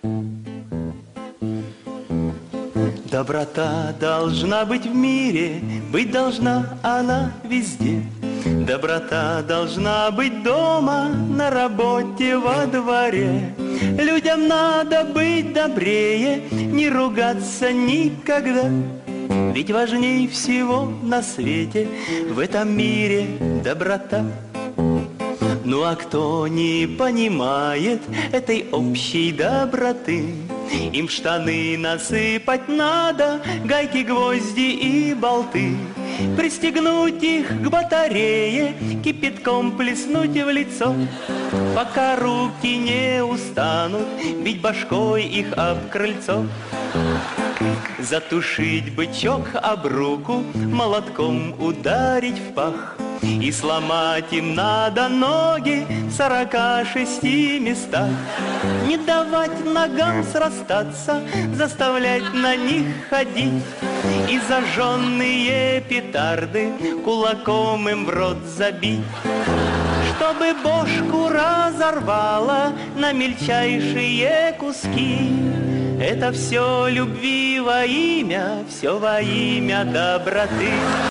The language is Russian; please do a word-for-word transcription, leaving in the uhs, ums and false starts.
Доброта должна быть в мире, быть должна она везде. Доброта должна быть дома, на работе, во дворе. Людям надо быть добрее, не ругаться никогда. Ведь важней всего на свете в этом мире доброта. Ну а кто не понимает этой общей доброты, им в штаны насыпать надо гайки, гвозди и болты, пристегнуть их к батарее, кипятком плеснуть в лицо, пока руки не устанут бить башкой их об крыльцо. Затушить бычок об руку, молотком ударить в пах, и сломать им надо ноги в сорока шести местах. Не давать ногам срастаться, заставлять на них ходить, и зажженные петарды кулаком им в рот забить. Чтобы бошку разорвало на мельчайшие куски. Это все любви во имя, все во имя доброты.